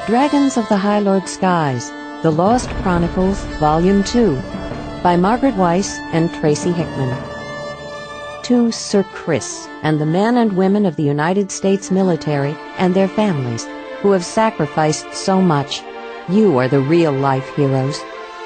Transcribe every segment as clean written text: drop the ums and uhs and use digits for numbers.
Dragons of the High Lord Skies, The Lost Chronicles, Volume 2, by Margaret Weiss and Tracy Hickman. To Sir Chris and the men and women of the United States military and their families who have sacrificed so much, you are the real-life heroes.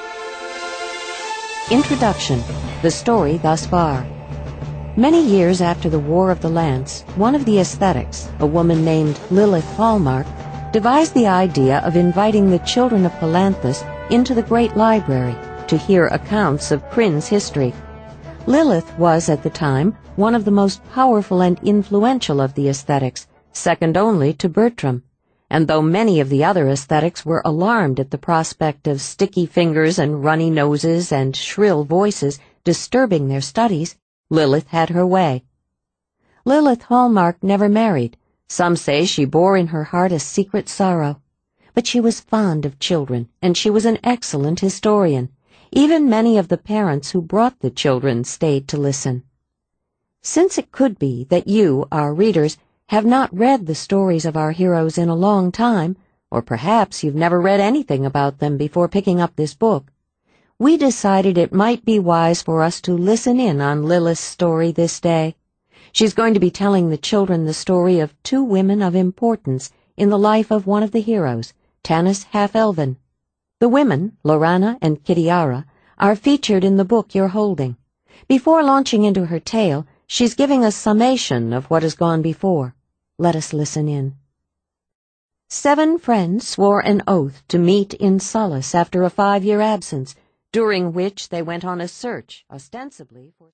Introduction, the story thus far. Many years after the War of the Lance, one of the aesthetics, a woman named Lilith Hallmark, devised the idea of inviting the children of Palanthas into the great library to hear accounts of Kryn's history. Lilith was, at the time, one of the most powerful and influential of the aesthetics, second only to Bertram, and though many of the other aesthetics were alarmed at the prospect of sticky fingers and runny noses and shrill voices disturbing their studies, Lilith had her way. Lilith Hallmark never married. Some say she bore in her heart a secret sorrow. But she was fond of children, and she was an excellent historian. Even many of the parents who brought the children stayed to listen. Since it could be that you, our readers, have not read the stories of our heroes in a long time, or perhaps you've never read anything about them before picking up this book, we decided it might be wise for us to listen in on Lilith's story this day. She's going to be telling the children the story of two women of importance in the life of one of the heroes, Tanis Half-Elven. The women, Lorana and Kitiara, are featured in the book you're holding. Before launching into her tale, she's giving a summation of what has gone before. Let us listen in. 7 friends swore an oath to meet in solace after a 5-year absence, during which they went on a search, ostensibly for